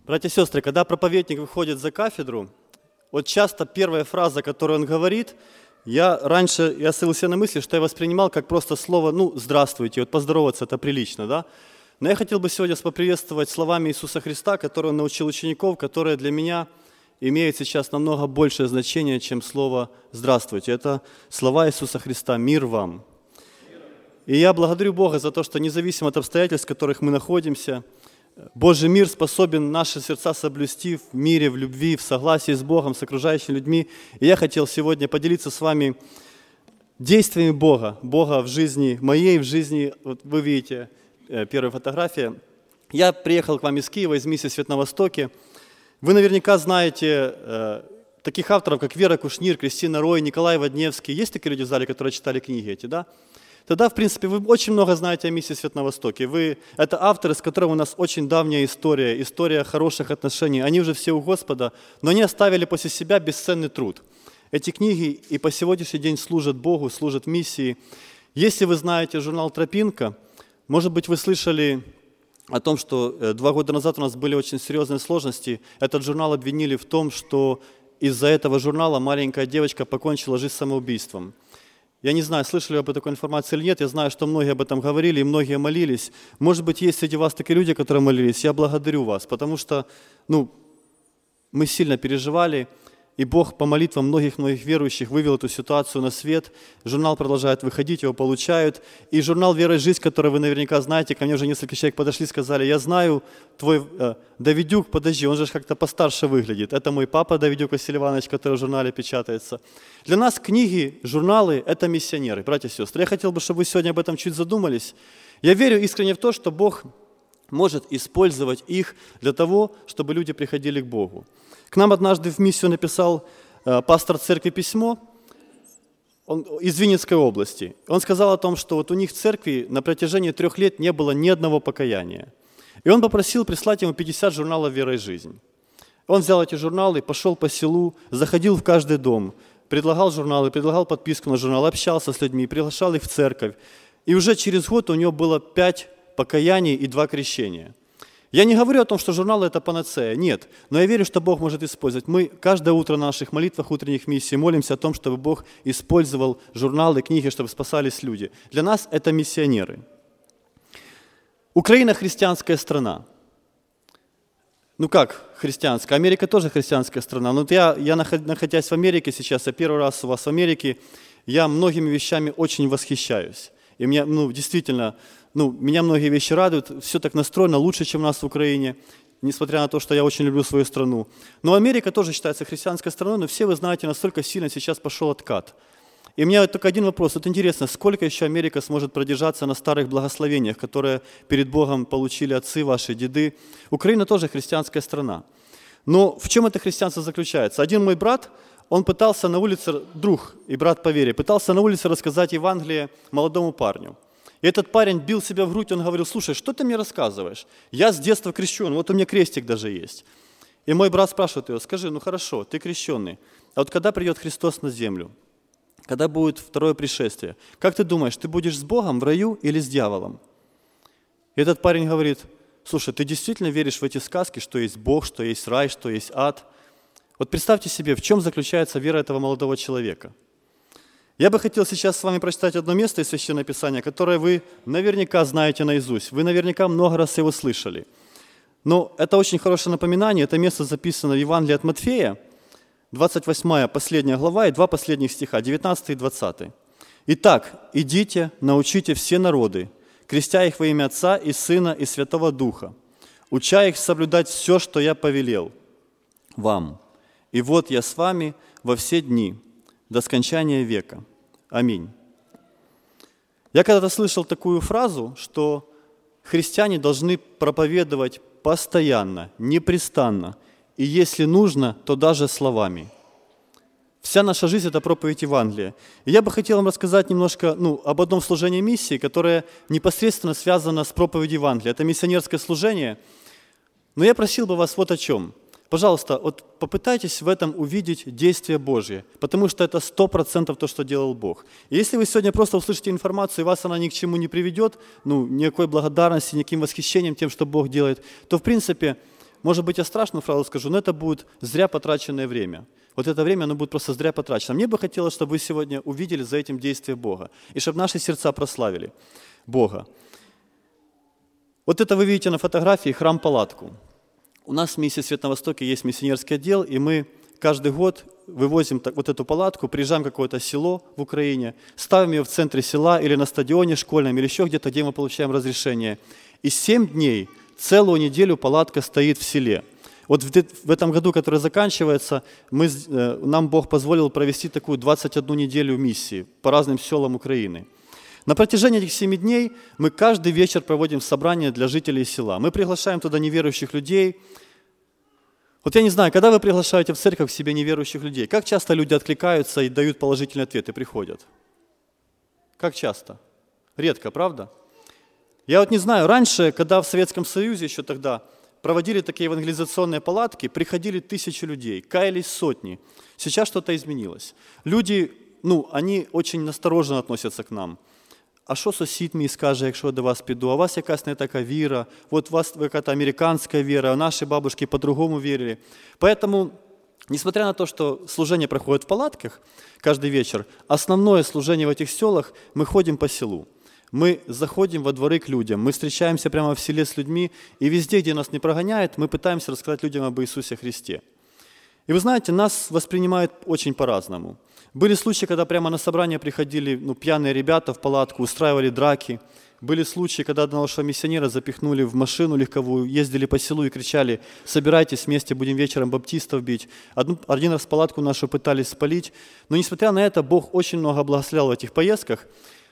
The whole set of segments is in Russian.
Братья и сестры, когда проповедник выходит за кафедру, вот часто первая фраза, которую он говорит, я словил себе на мысли, что я воспринимал как просто слово «здравствуйте», вот поздороваться это прилично, да? Но я хотел бы сегодня поприветствовать словами Иисуса Христа, который он научил учеников, которые для меня имеют сейчас намного большее значение, чем слово «здравствуйте». Это слова Иисуса Христа «Мир вам». И я благодарю Бога за то, что независимо от обстоятельств, в которых мы находимся, Божий мир способен наши сердца соблюсти в мире, в любви, в согласии с Богом, с окружающими людьми. И я хотел сегодня поделиться с вами действиями Бога в жизни моей, в жизни, вот вы видите, первая фотография. Я приехал к вам из Киева, из миссии «Свет на Востоке». Вы наверняка знаете таких авторов, как Вера Кушнир, Кристина Рой, Николай Водневский. Есть такие люди в зале, которые читали книги эти, да? Тогда, в принципе, вы очень много знаете о миссии «Свет на Востоке». Это авторы, с которыми у нас очень давняя история хороших отношений. Они уже все у Господа, но они оставили после себя бесценный труд. Эти книги и по сегодняшний день служат Богу, служат миссии. Если вы знаете журнал «Тропинка», может быть, вы слышали о том, что 2 года назад у нас были очень серьезные сложности. Этот журнал обвинили в том, что из-за этого журнала маленькая девочка покончила жизнь самоубийством. Я не знаю, слышали вы об такой информации или нет, я знаю, что многие об этом говорили, и многие молились. Может быть, есть среди вас такие люди, которые молились. Я благодарю вас, потому что мы сильно переживали, и Бог по молитвам многих-многих верующих вывел эту ситуацию на свет. Журнал продолжает выходить, его получают. И журнал «Вера и жизнь», который вы наверняка знаете, ко мне уже несколько человек подошли и сказали: я знаю, твой Давидюк, подожди, он же как-то постарше выглядит. Это мой папа Давидюк Василий Иванович, который в журнале печатается. Для нас книги, журналы – это миссионеры, братья и сестры. Я хотел бы, чтобы вы сегодня об этом чуть задумались. Я верю искренне в то, что Бог может использовать их для того, чтобы люди приходили к Богу. К нам однажды в миссию написал пастор церкви письмо из Винницкой области. Он сказал о том, что вот у них в церкви на протяжении 3 лет не было ни одного покаяния. И он попросил прислать ему 50 журналов «Вера и жизнь». Он взял эти журналы, пошел по селу, заходил в каждый дом, предлагал журналы, предлагал подписку на журнал, общался с людьми, приглашал их в церковь. И уже через год у него было 5 покаяний и 2 крещения. Я не говорю о том, что журналы – это панацея, нет. Но я верю, что Бог может использовать. Мы каждое утро на наших молитвах утренних миссий молимся о том, чтобы Бог использовал журналы, книги, чтобы спасались люди. Для нас это миссионеры. Украина – христианская страна. Как христианская? Америка тоже христианская страна. Но я находясь в Америке сейчас, я первый раз у вас в Америке, я многими вещами очень восхищаюсь. И меня, действительно, меня многие вещи радуют, все так настроено лучше, чем у нас в Украине, несмотря на то, что я очень люблю свою страну. Но Америка тоже считается христианской страной, но все вы знаете, настолько сильно сейчас пошел откат. И у меня только один вопрос. Вот интересно, сколько еще Америка сможет продержаться на старых благословениях, которые перед Богом получили отцы ваши, деды? Украина тоже христианская страна. Но в чем это христианство заключается? Один мой брат, он пытался на улице, друг и брат по вере, пытался на улице рассказать Евангелие молодому парню. И этот парень бил себя в грудь, он говорил: слушай, что ты мне рассказываешь? Я с детства крещен, вот у меня крестик даже есть. И мой брат спрашивает его: скажи, хорошо, ты крещенный, а вот когда придет Христос на землю? Когда будет второе пришествие? Как ты думаешь, ты будешь с Богом в раю или с дьяволом? И этот парень говорит: слушай, ты действительно веришь в эти сказки, что есть Бог, что есть рай, что есть ад? Вот представьте себе, в чем заключается вера этого молодого человека. Я бы хотел сейчас с вами прочитать одно место из Священного Писания, которое вы наверняка знаете наизусть. Вы наверняка много раз его слышали. Но это очень хорошее напоминание. Это место записано в Евангелии от Матфея, 28 последняя глава и 2 последних стиха, 19 и 20. «Итак, идите, научите все народы, крестя их во имя Отца и Сына и Святого Духа, уча их соблюдать все, что я повелел вам. И вот я с вами во все дни, до скончания века. Аминь». Я когда-то слышал такую фразу, что христиане должны проповедовать постоянно, непрестанно, и если нужно, то даже словами. Вся наша жизнь – это проповедь Евангелия. И я бы хотел вам рассказать немножко об одном служении миссии, которое непосредственно связано с проповедью Евангелия. Это миссионерское служение. Но я просил бы вас вот о чем. Пожалуйста, вот попытайтесь в этом увидеть действие Божье, потому что это 100% то, что делал Бог. И если вы сегодня просто услышите информацию, и вас она ни к чему не приведет, никакой благодарности, никаким восхищением тем, что Бог делает, то, в принципе, может быть, я страшную фразу скажу, но это будет зря потраченное время. Вот это время, оно будет просто зря потрачено. Мне бы хотелось, чтобы вы сегодня увидели за этим действие Бога, и чтобы наши сердца прославили Бога. Вот это вы видите на фотографии храм-палатку. У нас в Миссии Свет на Востоке есть миссионерский отдел, и мы каждый год вывозим вот эту палатку, приезжаем в какое-то село в Украине, ставим ее в центре села или на стадионе школьном, или еще где-то, где мы получаем разрешение. И 7 дней, целую неделю палатка стоит в селе. Вот в этом году, который заканчивается, нам Бог позволил провести такую 21 неделю миссии по разным селам Украины. На протяжении этих 7 дней мы каждый вечер проводим собрания для жителей села. Мы приглашаем туда неверующих людей. Вот я не знаю, когда вы приглашаете в церковь к себе неверующих людей, как часто люди откликаются и дают положительный ответ и приходят? Как часто? Редко, правда? Я вот не знаю, раньше, когда в Советском Союзе еще тогда проводили такие евангелизационные палатки, приходили 1000 людей, каялись сотни. Сейчас что-то изменилось. Люди, они очень настороженно относятся к нам. А що сусід мій скаже, якщо я до вас піду? А у вас якась не така віра, вот у вас какая-то американская вера, а наши бабушки по-другому верили. Поэтому, несмотря на то, что служение проходит в палатках каждый вечер, основное служение в этих селах, мы ходим по селу. Мы заходим во дворы к людям, мы встречаемся прямо в селе с людьми, и везде, где нас не прогоняют, мы пытаемся рассказать людям об Иисусе Христе. И вы знаете, нас воспринимают очень по-разному. Были случаи, когда прямо на собрание приходили пьяные ребята в палатку, устраивали драки. Были случаи, когда одного нашего миссионера запихнули в машину легковую, ездили по селу и кричали: «Собирайтесь вместе, будем вечером баптистов бить». Один раз палатку нашу пытались спалить. Но несмотря на это, Бог очень много благословлял в этих поездках.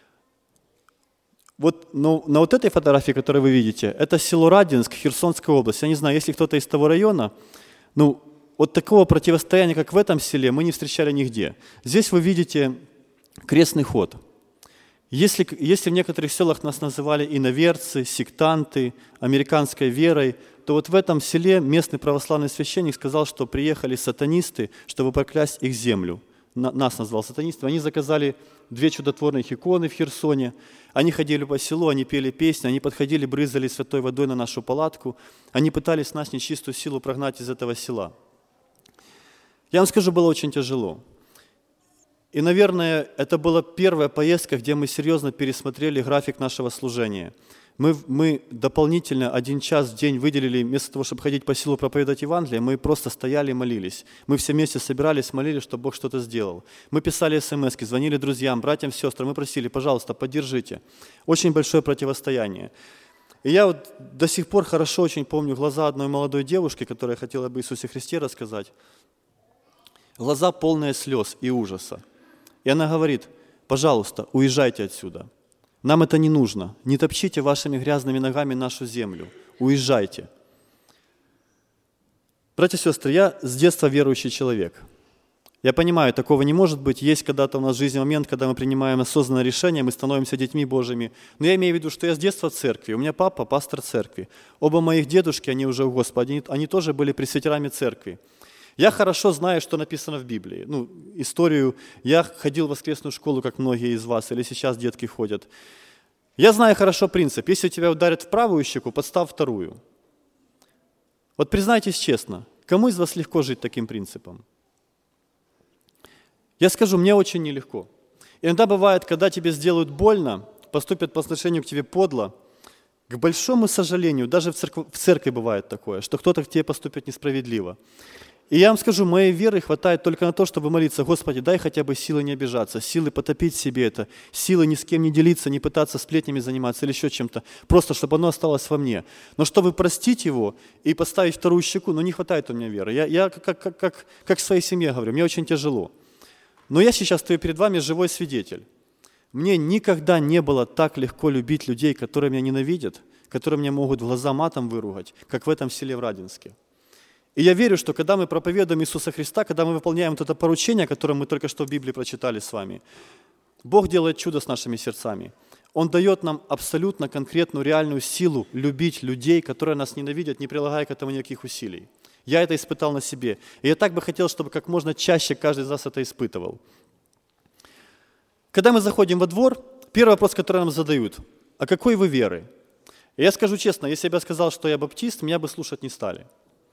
Вот на вот этой фотографии, которую вы видите, это село Радинск, Херсонская область. Я не знаю, если кто-то из того района, вот такого противостояния, как в этом селе, мы не встречали нигде. Здесь вы видите крестный ход. Если в некоторых селах нас называли иноверцы, сектанты, американской верой, то вот в этом селе местный православный священник сказал, что приехали сатанисты, чтобы проклясть их землю. Нас назвал сатанистами. Они заказали 2 чудотворных иконы в Херсоне. Они ходили по селу, они пели песни, они подходили, брызгали святой водой на нашу палатку. Они пытались нас нечистую силу прогнать из этого села. Я вам скажу, было очень тяжело. И, наверное, это была первая поездка, где мы серьезно пересмотрели график нашего служения. Мы дополнительно 1 час в день выделили, вместо того, чтобы ходить по селу проповедовать Евангелие, мы просто стояли и молились. Мы все вместе собирались, молились, чтобы Бог что-то сделал. Мы писали смс-ки, звонили друзьям, братьям, сестрам, мы просили: пожалуйста, поддержите. Очень большое противостояние. И я вот до сих пор хорошо очень помню глаза одной молодой девушки, которая хотела об Иисусе Христе рассказать. Глаза полные слез и ужаса. И она говорит: пожалуйста, уезжайте отсюда. Нам это не нужно. Не топчите вашими грязными ногами нашу землю. Уезжайте. Братья и сестры, я с детства верующий человек. Я понимаю, такого не может быть. Есть когда-то у нас в жизни момент, когда мы принимаем осознанное решение, мы становимся детьми Божьими. Но я имею в виду, что я с детства в церкви. У меня папа пастор церкви. Оба моих дедушки, они уже у Господа, они тоже были пресвитерами церкви. Я хорошо знаю, что написано в Библии. Историю. Я ходил в воскресную школу, как многие из вас, или сейчас детки ходят. Я знаю хорошо принцип. Если тебя ударят в правую щеку, подстав вторую. Вот признайтесь честно, кому из вас легко жить таким принципом? Я скажу, мне очень нелегко. Иногда бывает, когда тебе сделают больно, поступят по отношению к тебе подло, к большому сожалению, даже в церкви бывает такое, что кто-то к тебе поступит несправедливо. И я вам скажу, моей веры хватает только на то, чтобы молиться: Господи, дай хотя бы силы не обижаться, силы потопить в себе это, силы ни с кем не делиться, не пытаться сплетнями заниматься или еще чем-то, просто чтобы оно осталось во мне. Но чтобы простить его и поставить вторую щеку, не хватает у меня веры. Я как в своей семье говорю, мне очень тяжело. Но я сейчас стою перед вами живой свидетель. Мне никогда не было так легко любить людей, которые меня ненавидят, которые меня могут в глаза матом выругать, как в этом селе в Радинске. И я верю, что когда мы проповедуем Иисуса Христа, когда мы выполняем вот это поручение, которое мы только что в Библии прочитали с вами, Бог делает чудо с нашими сердцами. Он дает нам абсолютно конкретную, реальную силу любить людей, которые нас ненавидят, не прилагая к этому никаких усилий. Я это испытал на себе. И я так бы хотел, чтобы как можно чаще каждый из нас это испытывал. Когда мы заходим во двор, первый вопрос, который нам задают: а какой вы веры? И я скажу честно, если бы я сказал, что я баптист, меня бы слушать не стали.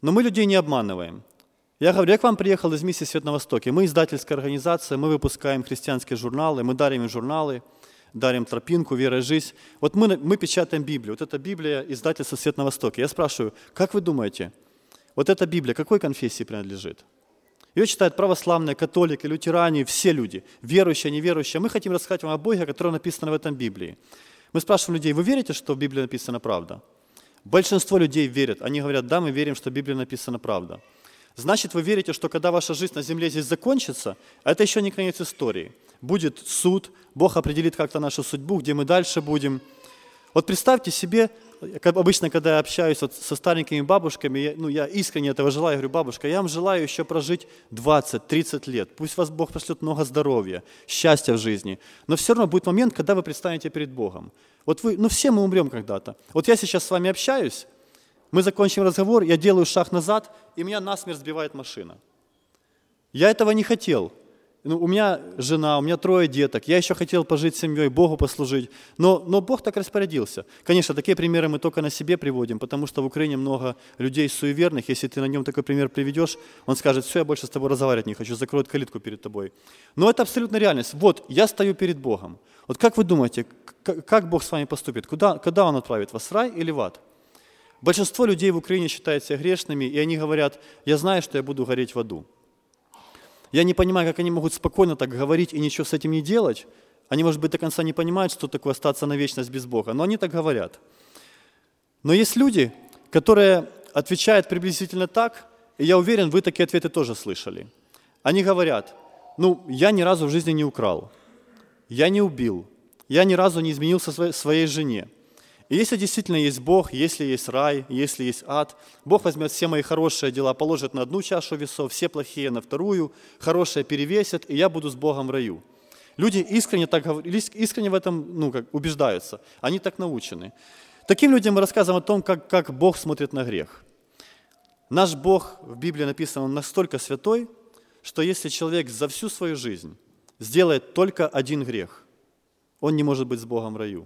Но мы людей не обманываем. Я говорю, я к вам приехал из миссии «Свет на Востоке». Мы издательская организация, мы выпускаем христианские журналы, мы дарим им журналы, дарим тропинку, вера и жизнь. Вот мы печатаем Библию. Вот эта Библия издательства «Свет на Востоке». Я спрашиваю, как вы думаете, вот эта Библия какой конфессии принадлежит? Ее читают православные, католики, лютеране, все люди, верующие, неверующие. Мы хотим рассказать вам о Боге, который написан в этом Библии. Мы спрашиваем людей, вы верите, что в Библии написана правда? Большинство людей верят. Они говорят, да, мы верим, что в Библии написана правда. Значит, вы верите, что когда ваша жизнь на земле здесь закончится, это еще не конец истории. Будет суд, Бог определит как-то нашу судьбу, где мы дальше будем. Вот представьте себе, как обычно, когда я общаюсь вот со старенькими бабушками, я искренне этого желаю, я говорю, бабушка, я вам желаю еще прожить 20-30 лет. Пусть вас Бог пошлет много здоровья, счастья в жизни. Но все равно будет момент, когда вы предстанете перед Богом. Вот вы, все мы умрем когда-то. Вот я сейчас с вами общаюсь, мы закончим разговор, я делаю шаг назад, и меня насмерть сбивает машина. Я этого не хотел. У меня жена, у меня 3 деток, я еще хотел пожить с семьей, Богу послужить, но Бог так распорядился. Конечно, такие примеры мы только на себе приводим, потому что в Украине много людей суеверных, если ты на нем такой пример приведешь, он скажет, все, я больше с тобой разговаривать не хочу, закроет калитку перед тобой. Но это абсолютно реальность. Вот, я стою перед Богом. Вот как вы думаете, как Бог с вами поступит? Когда Он отправит вас, в рай или в ад? Большинство людей в Украине считают себя грешными, и они говорят, я знаю, что я буду гореть в аду. Я не понимаю, как они могут спокойно так говорить и ничего с этим не делать. Они, может быть, до конца не понимают, что такое остаться на вечность без Бога, но они так говорят. Но есть люди, которые отвечают приблизительно так, и я уверен, вы такие ответы тоже слышали. Они говорят, я ни разу в жизни не украл, я не убил, я ни разу не изменился своей жене. И если действительно есть Бог, если есть рай, если есть ад, Бог возьмет все мои хорошие дела, положит на одну чашу весов, все плохие на вторую, хорошие перевесят, и я буду с Богом в раю. Люди искренне в этом убеждаются, они так научены. Таким людям мы рассказываем о том, как Бог смотрит на грех. Наш Бог, в Библии написано, Он настолько святой, что если человек за всю свою жизнь сделает только один грех, он не может быть с Богом в раю.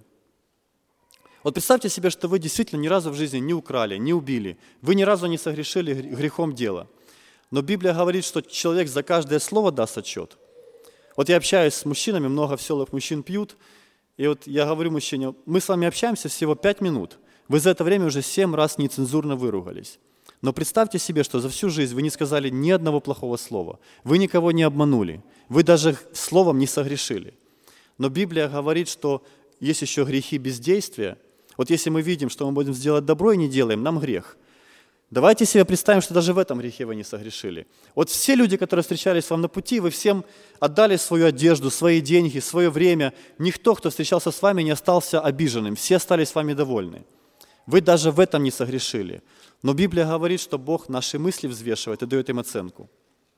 Вот представьте себе, что вы действительно ни разу в жизни не украли, не убили, вы ни разу не согрешили грехом дела. Но Библия говорит, что человек за каждое слово даст отчет. Вот я общаюсь с мужчинами, много в селах мужчин пьют, и вот я говорю мужчине, мы с вами общаемся всего 5 минут, вы за это время уже 7 раз нецензурно выругались. Но представьте себе, что за всю жизнь вы не сказали ни одного плохого слова, вы никого не обманули, вы даже словом не согрешили. Но Библия говорит, что есть еще грехи бездействия. Вот если мы видим, что мы будем сделать добро и не делаем, нам грех. Давайте себе представим, что даже в этом грехе вы не согрешили. Вот все люди, которые встречались вам на пути, вы всем отдали свою одежду, свои деньги, свое время. Никто, кто встречался с вами, не остался обиженным. Все остались с вами довольны. Вы даже в этом не согрешили. Но Библия говорит, что Бог наши мысли взвешивает и дает им оценку.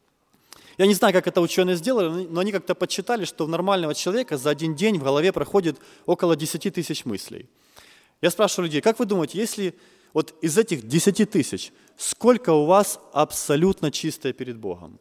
Я не знаю, как это ученые сделали, но они как-то подсчитали, что у нормального человека за один день в голове проходит около 10 тысяч мыслей. Я спрашиваю людей, как вы думаете, если вот из этих 10 тысяч, сколько у вас абсолютно чистое перед Богом?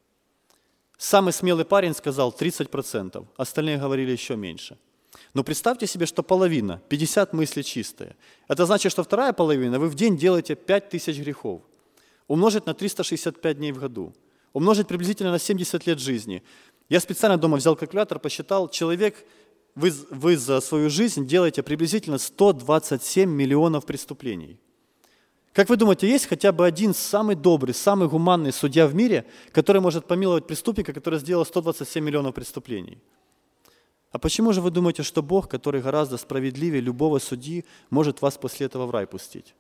Самый смелый парень сказал 30%, остальные говорили еще меньше. Но представьте себе, что половина, 50 мыслей чистые. Это значит, что вторая половина, вы в день делаете 5000 грехов. Умножить на 365 дней в году. Умножить приблизительно на 70 лет жизни. Я специально дома взял калькулятор, посчитал, человек... Вы за свою жизнь делаете приблизительно 127 миллионов преступлений. Как вы думаете, есть хотя бы один самый добрый, самый гуманный судья в мире, который может помиловать преступника, который сделал 127 миллионов преступлений? А почему же вы думаете, что Бог, который гораздо справедливее любого судьи, может вас после этого в рай пустить?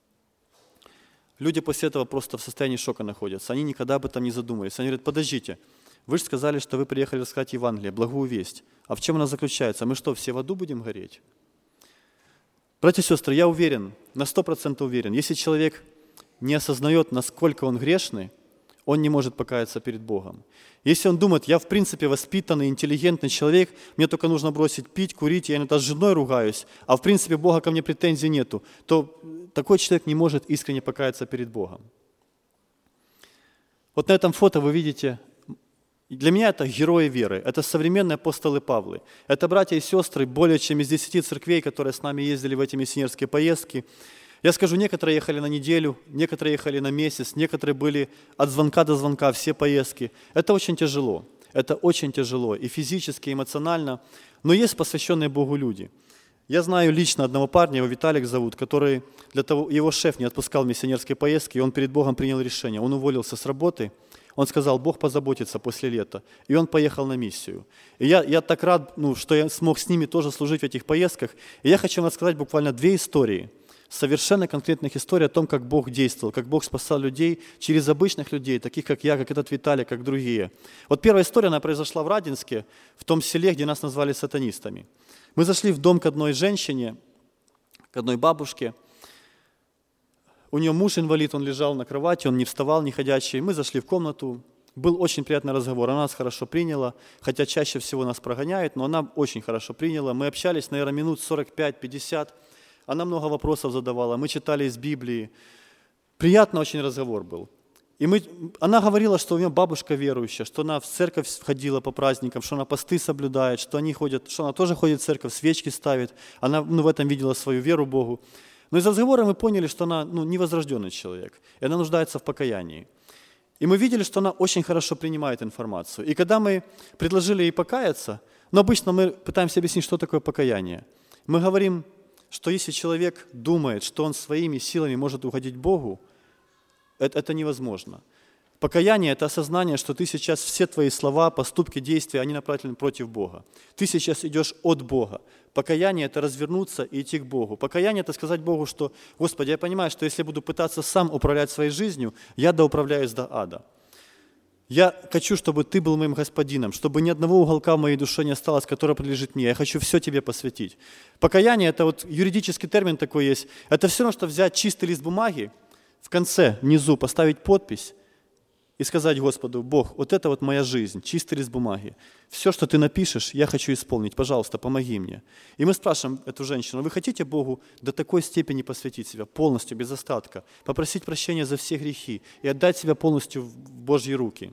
Люди после этого просто в состоянии шока находятся. Они никогда об этом не задумывались. Они говорят, подождите, вы же сказали, что вы приехали рассказать Евангелие, благую весть. А в чем она заключается? Мы что, все в аду будем гореть? Братья и сестры, я уверен, на 100% уверен, если человек не осознает, насколько он грешный, он не может покаяться перед Богом. Если он думает, я в принципе воспитанный, интеллигентный человек, мне только нужно бросить пить, курить, я иногда с женой ругаюсь, а в принципе Бога ко мне претензий нету, то такой человек не может искренне покаяться перед Богом. Вот на этом фото вы видите, для меня это герои веры, это современные апостолы Павлы, это братья и сестры более чем из 10 церквей, которые с нами ездили в эти миссионерские поездки. Я скажу, некоторые ехали на неделю, некоторые ехали на месяц, некоторые были от звонка до звонка, все поездки. Это очень тяжело. Это очень тяжело и физически, и эмоционально. Но есть посвященные Богу люди. Я знаю лично одного парня, его Виталик зовут, который для того, его шеф не отпускал в миссионерские поездки, и он перед Богом принял решение. Он уволился с работы, он сказал, Бог позаботится после лета. И он поехал на миссию. И я так рад, что я смог с ними тоже служить в этих поездках. И я хочу вам рассказать буквально 2 истории, совершенно конкретных историй о том, как Бог действовал, как Бог спасал людей через обычных людей, таких как я, как этот Виталий, как другие. Вот первая история, она произошла в Радинске, в том селе, где нас назвали сатанистами. Мы зашли в дом к одной женщине, к одной бабушке. У нее муж инвалид, он лежал на кровати, он не вставал, не ходячий. Мы зашли в комнату, был очень приятный разговор, она нас хорошо приняла, хотя чаще всего нас прогоняет, но она очень хорошо приняла. Мы общались, наверное, минут 45-50. Она много вопросов задавала, мы читали из Библии. Приятный очень разговор был. И она говорила, что у нее бабушка верующая, что она в церковь ходила по праздникам, что она посты соблюдает, что она тоже ходит в церковь, свечки ставит. Она в этом видела свою веру Богу. Но из разговора мы поняли, что она невозрожденный человек, и она нуждается в покаянии. И мы видели, что она очень хорошо принимает информацию. И когда мы предложили ей покаяться, но обычно мы пытаемся объяснить, что такое покаяние. Мы говорим, что если человек думает, что он своими силами может угодить Богу, это невозможно. Покаяние – это осознание, что ты сейчас все твои слова, поступки, действия, они направлены против Бога. Ты сейчас идешь от Бога. Покаяние – это развернуться и идти к Богу. Покаяние – это сказать Богу, что, Господи, я понимаю, что если я буду пытаться сам управлять своей жизнью, я доуправляюсь до ада. Я хочу, чтобы Ты был моим господином, чтобы ни одного уголка в моей душе не осталось, которое принадлежит мне. Я хочу все Тебе посвятить. Покаяние – это вот юридический термин такой есть. Это все равно, что взять чистый лист бумаги, в конце, внизу поставить подпись и сказать Господу, Бог, вот это вот моя жизнь, чистый лист бумаги. Все, что Ты напишешь, я хочу исполнить. Пожалуйста, помоги мне. И мы спрашиваем эту женщину, вы хотите Богу до такой степени посвятить себя, полностью, без остатка, попросить прощения за все грехи и отдать себя полностью в Божьи руки?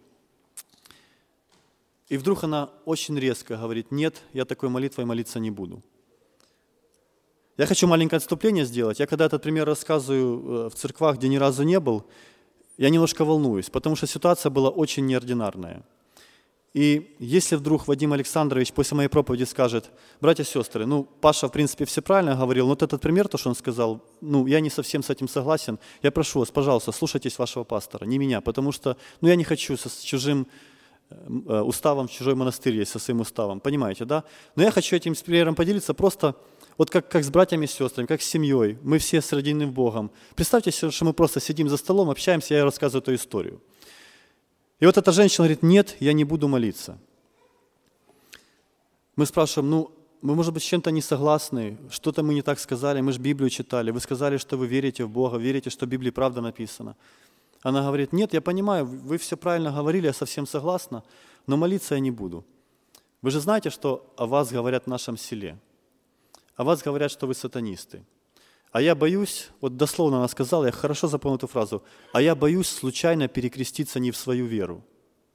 И вдруг она очень резко говорит, нет, я такой молитвой молиться не буду. Я хочу маленькое отступление сделать. Я когда этот пример рассказываю в церквах, где ни разу не был, я немножко волнуюсь, потому что ситуация была очень неординарная. И если вдруг Вадим Александрович после моей проповеди скажет, братья и сестры, Паша, в принципе, все правильно говорил, но вот этот пример, то, что он сказал, я не совсем с этим согласен, я прошу вас, пожалуйста, слушайтесь вашего пастора, не меня, потому что, я не хочу с чужим уставом в чужой монастырь есть, со своим уставом, понимаете, да? Но я хочу этим примером поделиться просто вот как с братьями и сестрами, как с семьей, мы все соединены Богом. Представьте себе, что мы просто сидим за столом, общаемся, я рассказываю эту историю. И вот эта женщина говорит, нет, я не буду молиться. Мы спрашиваем, мы, может быть, с чем-то не согласны, что-то мы не так сказали, мы же Библию читали, вы сказали, что вы верите в Бога, верите, что в Библии правда написано. Она говорит, нет, я понимаю, вы все правильно говорили, я совсем согласна, но молиться я не буду. Вы же знаете, что о вас говорят в нашем селе. О вас говорят, что вы сатанисты. А я боюсь, вот дословно она сказала, я хорошо запомнил эту фразу, а я боюсь случайно перекреститься не в свою веру.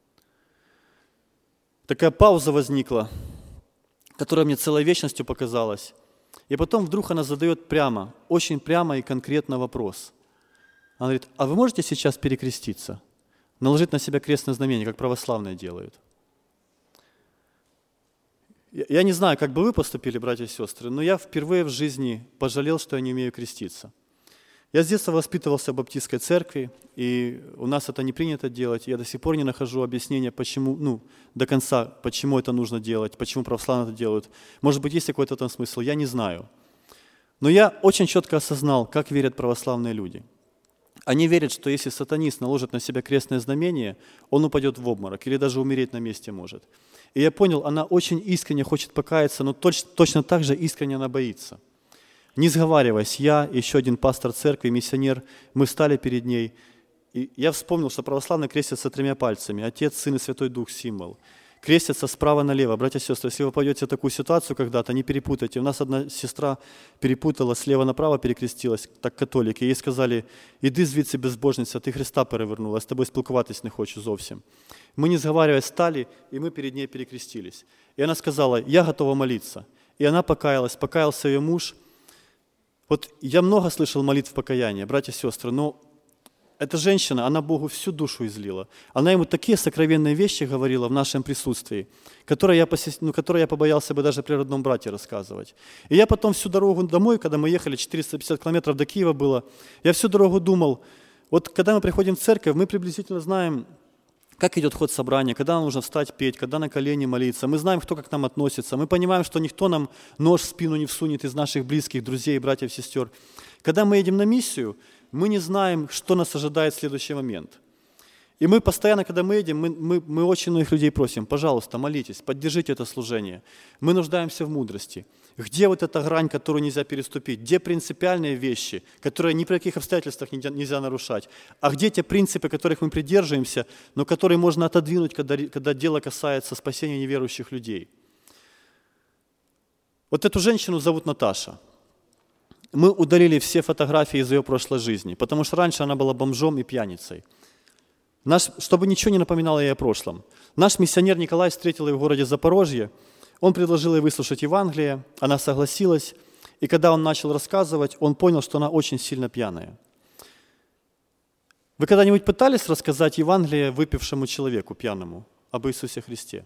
Такая пауза возникла, которая мне целой вечностью показалась. И потом вдруг она задает очень прямо и конкретно вопрос. Она говорит, а вы можете сейчас перекреститься? Наложить на себя крестное знамение, как православные делают. Я не знаю, как бы вы поступили, братья и сестры, но я впервые в жизни пожалел, что я не умею креститься. Я с детства воспитывался в баптистской церкви, и у нас это не принято делать. Я до сих пор не нахожу объяснения, почему, до конца, почему это нужно делать, почему православные это делают. Может быть, есть какой-то там смысл, я не знаю. Но я очень четко осознал, как верят православные люди. Они верят, что если сатанист наложит на себя крестное знамение, он упадет в обморок или даже умереть на месте может. И я понял, она очень искренне хочет покаяться, но точно так же искренне она боится. Не сговариваясь, я и еще один пастор церкви, миссионер, мы встали перед ней, и я вспомнил, что православные крестятся 3 пальцами, Отец, Сын и Святой Дух – символ. Крестятся справа налево. Братья и сестры, если вы попадете в такую ситуацию когда-то, не перепутайте. У нас одна сестра перепутала, слева направо перекрестилась, так католики. Ей сказали, іди звідси безбожниця, ти Христа перевернула, з тобою спілкуватись не хочу зовсім. Мы, не сговариваясь, стали, и мы перед ней перекрестились. И она сказала, я готова молиться. И она покаялась, покаялся ее муж. Вот я много слышал молитв покаяния, братья и сестры, но эта женщина, она Богу всю душу излила. Она ему такие сокровенные вещи говорила в нашем присутствии, которые я побоялся бы даже при родном брате рассказывать. И я потом всю дорогу домой, когда мы ехали, 450 километров до Киева было, я всю дорогу думал, вот когда мы приходим в церковь, мы приблизительно знаем, как идет ход собрания, когда нам нужно встать петь, когда на колени молиться. Мы знаем, кто как к нам относится. Мы понимаем, что никто нам нож в спину не всунет из наших близких, друзей, братьев, сестер. Когда мы едем на миссию, мы не знаем, что нас ожидает в следующий момент. И мы постоянно, когда мы едем, мы очень многих людей просим, пожалуйста, молитесь, поддержите это служение. Мы нуждаемся в мудрости. Где вот эта грань, которую нельзя переступить? Где принципиальные вещи, которые ни при каких обстоятельствах нельзя нарушать? А где те принципы, которых мы придерживаемся, но которые можно отодвинуть, когда дело касается спасения неверующих людей? Вот эту женщину зовут Наташа. Мы удалили все фотографии из ее прошлой жизни, потому что раньше она была бомжом и пьяницей. Чтобы ничего не напоминало ей о прошлом. Наш миссионер Николай встретил ее в городе Запорожье. Он предложил ей выслушать Евангелие, она согласилась. И когда он начал рассказывать, он понял, что она очень сильно пьяная. Вы когда-нибудь пытались рассказать Евангелие выпившему человеку, пьяному, об Иисусе Христе?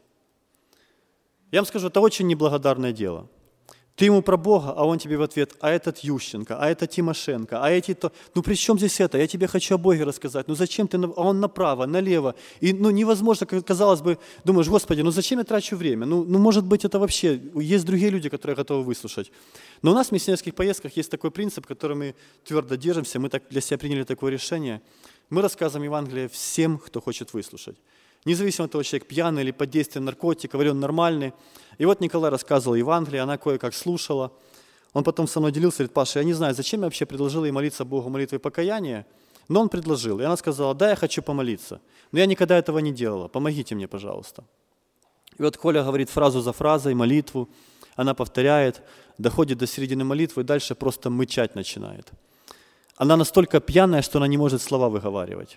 Я вам скажу, это очень неблагодарное дело. Ты ему про Бога, а он тебе в ответ, а этот Ющенко, а это Тимошенко, а эти то... Ну при чем здесь это? Я тебе хочу о Боге рассказать. Ну зачем ты... А он направо, налево. И невозможно, казалось бы, думаешь, Господи, зачем я трачу время? Может быть, это вообще... Есть другие люди, которые готовы выслушать. Но у нас в миссионерских поездках есть такой принцип, который мы твердо держимся. Мы так для себя приняли такое решение. Мы рассказываем Евангелие всем, кто хочет выслушать. Независимо от того, человек пьяный или под действием наркотиков, или он нормальный. И вот Николай рассказывал Евангелие, она кое-как слушала. Он потом со мной делился, говорит, Паша, я не знаю, зачем я вообще предложил ей молиться Богу молитвой покаяния, но он предложил. И она сказала, да, я хочу помолиться, но я никогда этого не делала, помогите мне, пожалуйста. И вот Коля говорит фразу за фразой, молитву, она повторяет, доходит до середины молитвы и дальше просто мычать начинает. Она настолько пьяная, что она не может слова выговаривать.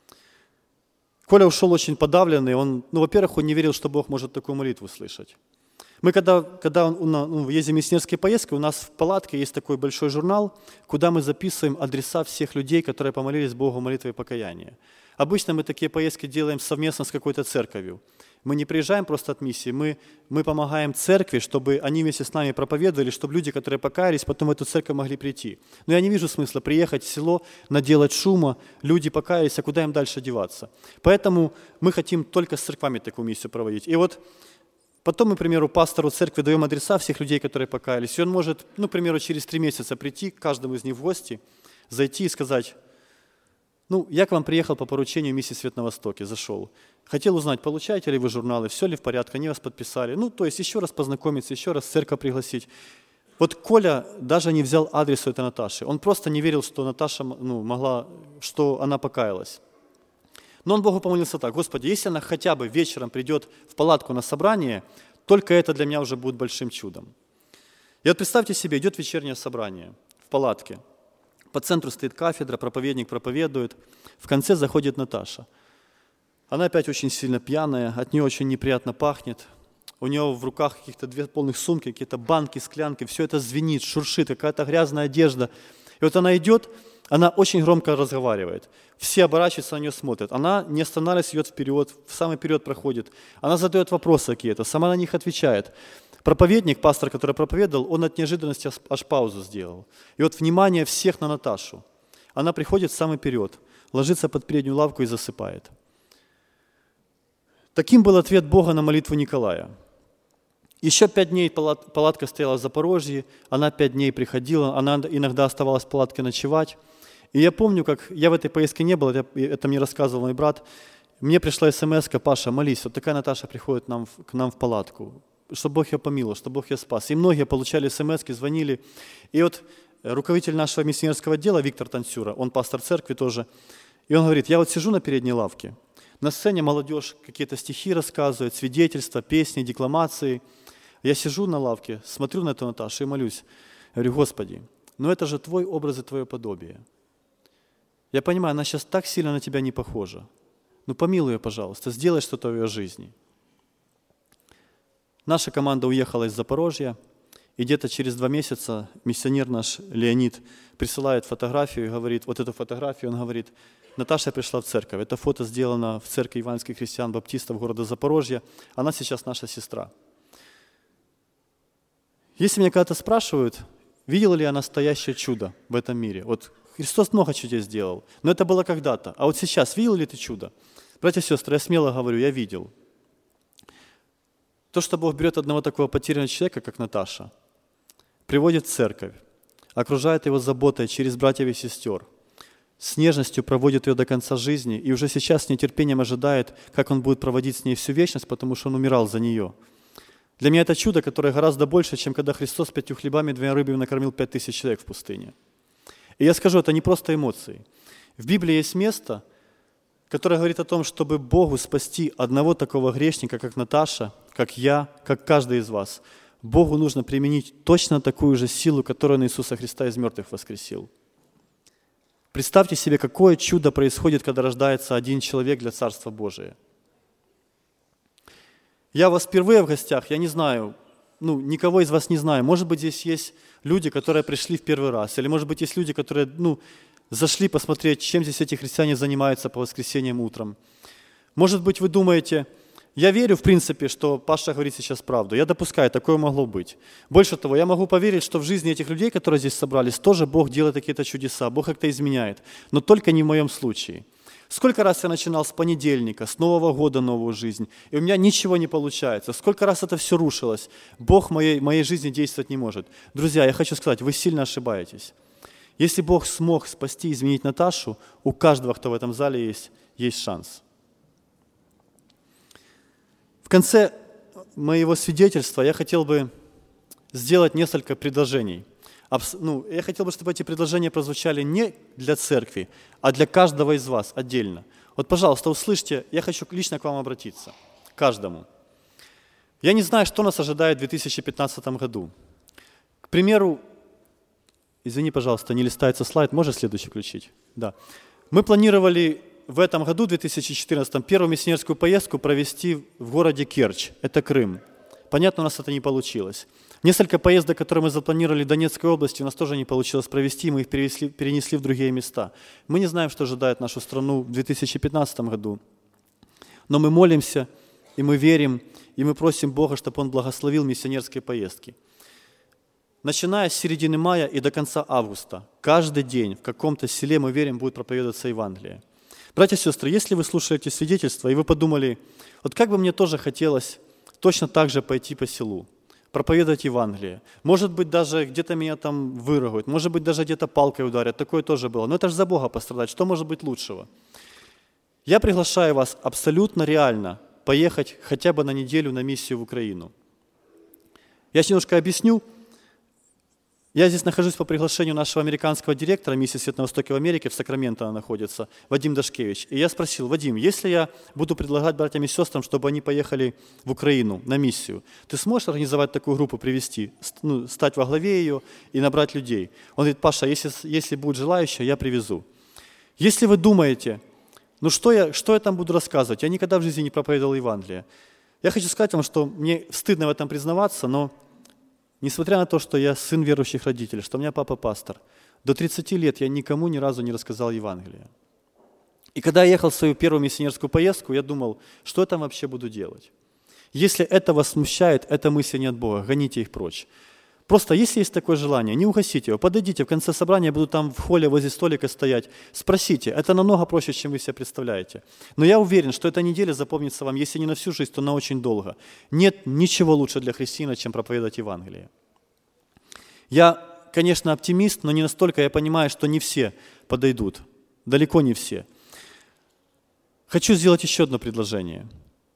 Коля ушел очень подавленный, во-первых, он не верил, что Бог может такую молитву слышать. Мы когда ездим в миссионерские поездки, у нас в палатке есть такой большой журнал, куда мы записываем адреса всех людей, которые помолились Богу молитвой покаяния. Обычно мы такие поездки делаем совместно с какой-то церковью. Мы не приезжаем просто от миссии, мы помогаем церкви, чтобы они вместе с нами проповедовали, чтобы люди, которые покаялись, потом в эту церковь могли прийти. Но я не вижу смысла приехать в село, наделать шума, люди покаялись, а куда им дальше деваться? Поэтому мы хотим только с церквами такую миссию проводить. И вот потом мы, к примеру, пастору церкви даем адреса всех людей, которые покаялись, и он может, к примеру, через 3 месяца прийти к каждому из них в гости, зайти и сказать, я к вам приехал по поручению миссии «Свет на Востоке», зашел. Хотел узнать, получаете ли вы журналы, все ли в порядке, они вас подписали. То есть еще раз познакомиться, еще раз в церковь пригласить. Вот Коля даже не взял адрес у этой Наташи. Он просто не верил, что Наташа что она покаялась. Но он Богу помолился так, Господи, если она хотя бы вечером придет в палатку на собрание, только это для меня уже будет большим чудом. И вот представьте себе, идет вечернее собрание в палатке. По центру стоит кафедра, проповедник проповедует. В конце заходит Наташа. Она опять очень сильно пьяная, от нее очень неприятно пахнет. У нее в руках каких-то 2 полных сумки, какие-то банки, склянки. Все это звенит, шуршит, какая-то грязная одежда. И вот она идет, она очень громко разговаривает. Все оборачиваются на нее, смотрят. Она, не останавливаясь, идет вперед, в самый вперед проходит. Она задает вопросы какие-то, сама на них отвечает. Проповедник, пастор, который проповедовал, он от неожиданности аж паузу сделал. И вот внимание всех на Наташу. Она приходит в самый вперед, ложится под переднюю лавку и засыпает. Таким был ответ Бога на молитву Николая. Еще 5 дней палатка стояла в Запорожье, она 5 дней приходила, она иногда оставалась в палатке ночевать. И я помню, как я в этой поездке не был, это мне рассказывал мой брат, мне пришла смс-ка, Паша, молись, вот такая Наташа приходит к нам в палатку, чтобы Бог ее помиловал, чтобы Бог ее спас. И многие получали смс-ки, звонили. И вот руководитель нашего миссионерского отдела, Виктор Танцюра, он пастор церкви тоже, и он говорит, я вот сижу на передней лавке, на сцене молодежь какие-то стихи рассказывает, свидетельства, песни, декламации. Я сижу на лавке, смотрю на эту Наташу и молюсь. Я говорю, Господи, это же Твой образ и Твое подобие. Я понимаю, она сейчас так сильно на Тебя не похожа. Помилуй ее, пожалуйста, сделай что-то в ее жизни. Наша команда уехала из Запорожья, И где-то через 2 месяца миссионер наш Леонид присылает фотографию и говорит, вот эту фотографию, он говорит, Наташа пришла в церковь. Это фото сделано в церкви евангельских христиан-баптистов города Запорожья. Она сейчас наша сестра. Если меня когда-то спрашивают, видел ли я настоящее чудо в этом мире? Вот Христос много чудес сделал, но это было когда-то. А вот сейчас видел ли ты чудо? Братья и сестры, я смело говорю, я видел. То, что Бог берет одного такого потерянного человека, как Наташа, приводит в церковь, окружает его заботой через братьев и сестер, с нежностью проводит ее до конца жизни и уже сейчас с нетерпением ожидает, как он будет проводить с ней всю вечность, потому что он умирал за нее. Для меня это чудо, которое гораздо больше, чем когда Христос 5 хлебами и 2 рыбами накормил 5000 человек в пустыне. И я скажу, это не просто эмоции. В Библии есть место, которое говорит о том, чтобы Богу спасти одного такого грешника, как Наташа, как я, как каждый из вас, Богу нужно применить точно такую же силу, которую Он Иисуса Христа из мертвых воскресил. Представьте себе, какое чудо происходит, когда рождается один человек для Царства Божия. Я у вас впервые в гостях, я не знаю, никого из вас не знаю. Может быть, здесь есть люди, которые пришли в первый раз, или может быть, есть люди, которые зашли посмотреть, чем здесь эти христиане занимаются по воскресеньям утром. Может быть, вы думаете, я верю, в принципе, что Паша говорит сейчас правду. Я допускаю, такое могло быть. Больше того, я могу поверить, что в жизни этих людей, которые здесь собрались, тоже Бог делает какие-то чудеса, Бог как-то изменяет. Но только не в моем случае. Сколько раз я начинал с понедельника, с Нового года новую жизнь, и у меня ничего не получается. Сколько раз это все рушилось. Бог в моей жизни действовать не может. Друзья, я хочу сказать, вы сильно ошибаетесь. Если Бог смог спасти и изменить Наташу, у каждого, кто в этом зале есть шанс. В конце моего свидетельства я хотел бы сделать несколько предложений. Я хотел бы, чтобы эти предложения прозвучали не для церкви, а для каждого из вас отдельно. Вот, пожалуйста, услышьте, я хочу лично к вам обратиться, каждому. Я не знаю, что нас ожидает в 2015 году. К примеру, извини, пожалуйста, не листается слайд, можешь следующий включить? Да. Мы планировали в этом году, 2014, первую миссионерскую поездку провести в городе Керчь, это Крым. Понятно, у нас это не получилось. Несколько поездок, которые мы запланировали в Донецкой области, у нас тоже не получилось провести, мы их перенесли в другие места. Мы не знаем, что ожидает нашу страну в 2015 году, но мы молимся, и мы верим, и мы просим Бога, чтобы Он благословил миссионерские поездки. Начиная с середины мая и до конца августа, каждый день в каком-то селе, мы верим, будет проповедоваться Евангелие. Братья и сестры, если вы слушаете свидетельства, и вы подумали, вот как бы мне тоже хотелось точно так же пойти по селу, проповедовать Евангелие. Может быть, даже где-то меня там выругают, может быть, даже где-то палкой ударят, такое тоже было. Но это же за Бога пострадать, что может быть лучшего? Я приглашаю вас абсолютно реально поехать хотя бы на неделю на миссию в Украину. Я немножко объясню. Я здесь нахожусь по приглашению нашего американского директора миссии «Свет на Востоке» в Америке, в Сакраменто она находится, Вадим Дашкевич. И я спросил, Вадим, если я буду предлагать братьям и сестрам, чтобы они поехали в Украину на миссию, ты сможешь организовать такую группу, привести, стать во главе ее и набрать людей? Он говорит, Паша, если будут желающие, я привезу. Если вы думаете, что я там буду рассказывать? Я никогда в жизни не проповедовал Евангелие. Я хочу сказать вам, что мне стыдно в этом признаваться, но несмотря на то, что я сын верующих родителей, что у меня папа пастор, до 30 лет я никому ни разу не рассказал Евангелие. И когда я ехал в свою первую миссионерскую поездку, я думал, что я там вообще буду делать. Если это вас смущает, эта мысль не от Бога, гоните их прочь. Просто, если есть такое желание, не угасите его, подойдите, в конце собрания я буду там в холле возле столика стоять, спросите, это намного проще, чем вы себе представляете. Но я уверен, что эта неделя запомнится вам, если не на всю жизнь, то на очень долго. Нет ничего лучше для христианина, чем проповедовать Евангелие. Я, конечно, оптимист, но не настолько, я понимаю, что не все подойдут, далеко не все. Хочу сделать еще одно предложение.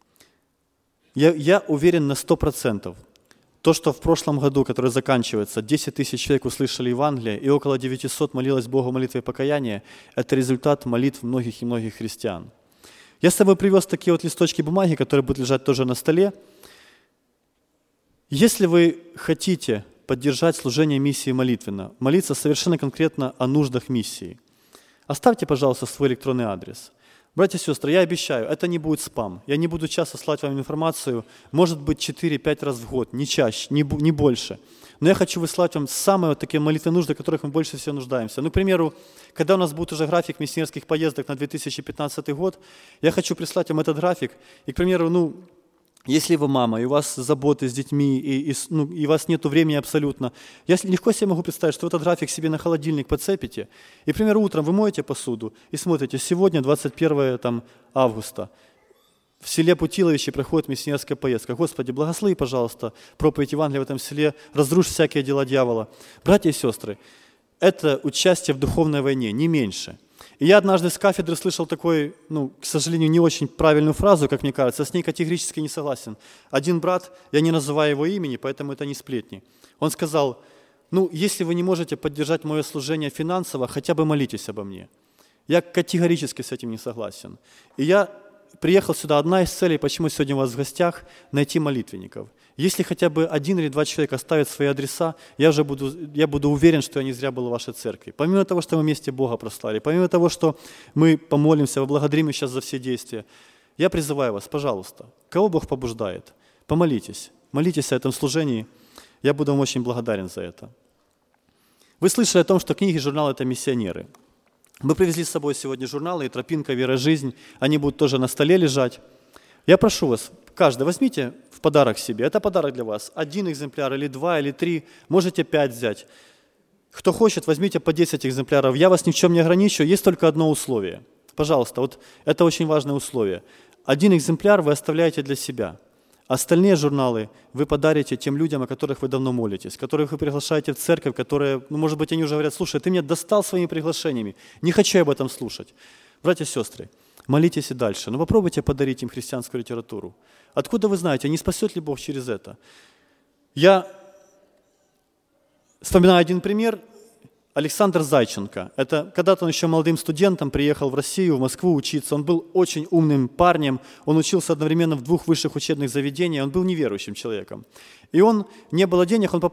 Я уверен на 100%. То, что в прошлом году, который заканчивается, 10 тысяч человек услышали Евангелие, и около 900 молилось Богу молитвой покаяния, это результат молитв многих и многих христиан. Я с собой привез такие вот листочки бумаги, которые будут лежать тоже на столе. Если вы хотите поддержать служение миссии молитвенно, молиться совершенно конкретно о нуждах миссии, оставьте, пожалуйста, свой электронный адрес. Братья и сестры, я обещаю, это не будет спам. Я не буду часто слать вам информацию, может быть, 4-5 раз в год, не чаще, не больше. Но я хочу выслать вам самые вот такие молитвы нужды, в которых мы больше всего нуждаемся. Ну, к примеру, когда у нас будет уже график миссионерских поездок на 2015 год, я хочу прислать вам этот график. И, к примеру, если вы мама, и у вас заботы с детьми, и у вас нет времени абсолютно, я легко себе могу представить, что вы этот график себе на холодильник подцепите, и, к примеру, утром вы моете посуду и смотрите, сегодня 21 августа, в селе Путиловичи проходит миссионерская поездка. Господи, благослови, пожалуйста, проповедь Евангелия в этом селе, разрушь всякие дела дьявола. Братья и сестры, это участие в духовной войне, не меньше. И я однажды с кафедры слышал такой, к сожалению, не очень правильную фразу, как мне кажется, с ней категорически не согласен. Один брат, я не называю его имени, поэтому это не сплетни, он сказал, если вы не можете поддержать мое служение финансово, хотя бы молитесь обо мне. Я категорически с этим не согласен. И я приехал сюда, одна из целей, почему сегодня у вас в гостях, найти молитвенников. Если хотя бы 1 или 2 человека оставят свои адреса, я буду уверен, что я не зря был в вашей церкви. Помимо того, что мы вместе Бога прославили, помимо того, что мы помолимся, поблагодарим сейчас за все действия, я призываю вас, пожалуйста, кого Бог побуждает, помолитесь, молитесь о этом служении, я буду вам очень благодарен за это. Вы слышали о том, что книги и журналы – это миссионеры. Мы привезли с собой сегодня журналы и «Тропинка, вера, жизнь». Они будут тоже на столе лежать. Я прошу вас, каждый возьмите в подарок себе. Это подарок для вас. 1 экземпляр или 2, или 3. Можете 5 взять. Кто хочет, возьмите по 10 экземпляров. Я вас ни в чем не ограничиваю. Есть только одно условие. Пожалуйста, вот это очень важное условие. 1 экземпляр вы оставляете для себя. Остальные журналы вы подарите тем людям, о которых вы давно молитесь, которых вы приглашаете в церковь, которые, может быть, они уже говорят, слушай, ты меня достал своими приглашениями, не хочу об этом слушать. Братья и сестры, молитесь и дальше, но попробуйте подарить им христианскую литературу. Откуда вы знаете, не спасет ли Бог через это? Я вспоминаю один пример. Александр Зайченко. Это когда-то он еще молодым студентом приехал в Россию, в Москву учиться. Он был очень умным парнем. Он учился одновременно в 2 высших учебных заведениях. Он был неверующим человеком. И не было денег, он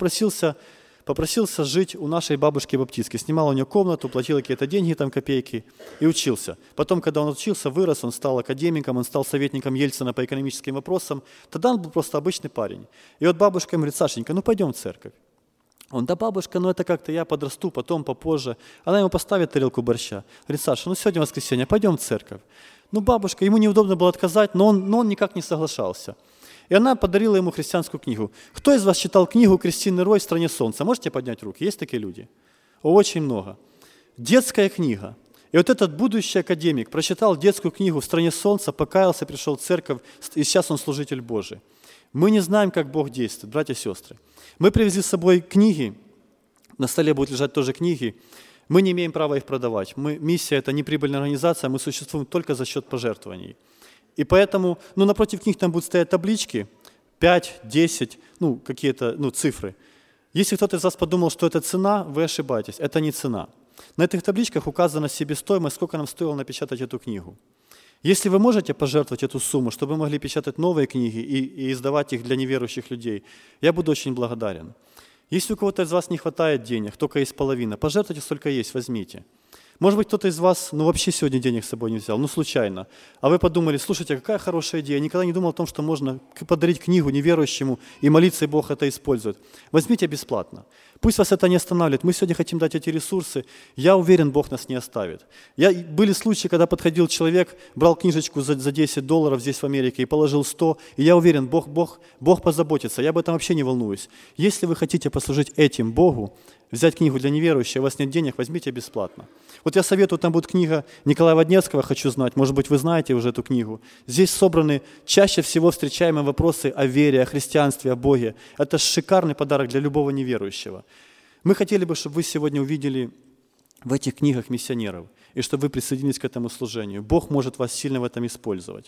попросился жить у нашей бабушки-баптистки. Снимал у нее комнату, платил какие-то деньги, там копейки, и учился. Потом, когда он учился, вырос, он стал академиком, он стал советником Ельцина по экономическим вопросам. Тогда он был просто обычный парень. И вот бабушка ему говорит, Сашенька, пойдем в церковь. Он, да, бабушка, это как-то я подрасту, потом, попозже. Она ему поставит тарелку борща. Говорит, Саша, сегодня воскресенье, пойдем в церковь. Бабушка, ему неудобно было отказать, но он никак не соглашался. И она подарила ему христианскую книгу. Кто из вас читал книгу Кристины Рой «В стране солнца»? Можете поднять руки? Есть такие люди? Очень много. Детская книга. И вот этот будущий академик прочитал детскую книгу «В стране солнца», покаялся, пришел в церковь, и сейчас он служитель Божий. Мы не знаем, как Бог действует, братья и сестры. Мы привезли с собой книги, на столе будут лежать тоже книги. Мы не имеем права их продавать. Миссия – это неприбыльная организация, мы существуем только за счет пожертвований. И поэтому, напротив книг там будут стоять таблички, 5, 10, какие-то цифры. Если кто-то из вас подумал, что это цена, вы ошибаетесь, это не цена. На этих табличках указана себестоимость, сколько нам стоило напечатать эту книгу. Если вы можете пожертвовать эту сумму, чтобы мы могли печатать новые книги и издавать их для неверующих людей, я буду очень благодарен. Если у кого-то из вас не хватает денег, только есть половина, пожертвуйте, сколько есть, возьмите. Может быть, кто-то из вас вообще сегодня денег с собой не взял, случайно. А вы подумали, слушайте, какая хорошая идея. Я никогда не думал о том, что можно подарить книгу неверующему и молиться, и Бог это использует. Возьмите бесплатно. Пусть вас это не останавливает. Мы сегодня хотим дать эти ресурсы. Я уверен, Бог нас не оставит. Были случаи, когда подходил человек, брал книжечку за $10 здесь в Америке и положил 100. И я уверен, Бог позаботится. Я об этом вообще не волнуюсь. Если вы хотите послужить этим Богу, взять книгу для неверующих, у вас нет денег, возьмите бесплатно. Вот я советую, там будет книга Николая Воднецкого «Хочу знать». Может быть, вы знаете уже эту книгу. Здесь собраны чаще всего встречаемые вопросы о вере, о христианстве, о Боге. Это шикарный подарок для любого неверующего. Мы хотели бы, чтобы вы сегодня увидели в этих книгах миссионеров, и чтобы вы присоединились к этому служению. Бог может вас сильно в этом использовать.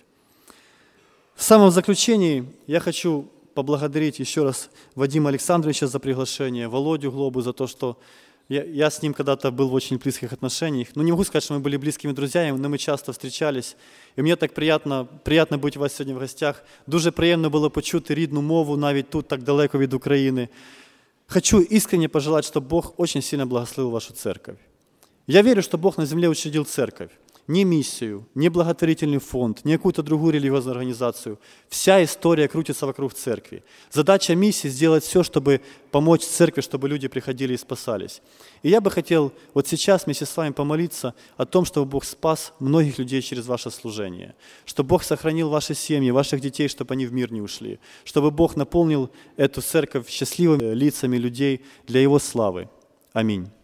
В самом заключении я хочу поблагодарить еще раз Вадима Александровича за приглашение, Володю Глобу за то, что я с ним когда-то был в очень близких отношениях. Не могу сказать, что мы были близкими друзьями, но мы часто встречались. І мені так приємно бути у вас сьогодні в гостях. Дуже приємно було почути рідну мову, навіть тут, так далеко від України. Хочу искренне пожелать, чтобы Бог очень сильно благословил вашу церковь. Я верю, что Бог на земле учредил церковь. ни миссию, ни благотворительный фонд, ни какую-то другую религиозную организацию. Вся история крутится вокруг церкви. Задача миссии – сделать все, чтобы помочь церкви, чтобы люди приходили и спасались. И я бы хотел вот сейчас вместе с вами помолиться о том, чтобы Бог спас многих людей через ваше служение, чтобы Бог сохранил ваши семьи, ваших детей, чтобы они в мир не ушли, чтобы Бог наполнил эту церковь счастливыми лицами людей для Его славы. Аминь.